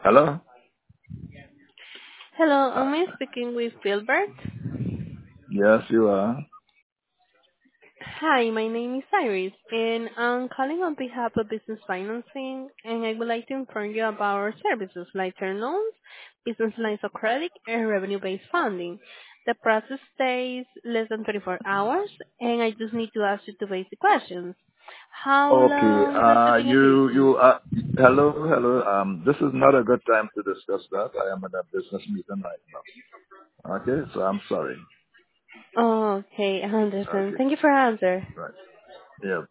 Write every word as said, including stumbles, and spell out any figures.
Hello? Hello, Uh, am I speaking with Gilbert? yes, you are. Hi, my name is Iris, and I'm calling on behalf of Business Financing, and I would like to inform you about our services like term loans, business lines of credit, and revenue-based funding. The process takes less than twenty-four hours, and I just need to ask you two basic questions. How Okay. long has it Uh, been in you, you, business? uh, hello, hello. Um, this is not a good time to discuss that. I am in a business meeting right now. Okay, so I'm sorry. Oh, okay, I understand. Okay, Thank you for your answer. right. Yeah.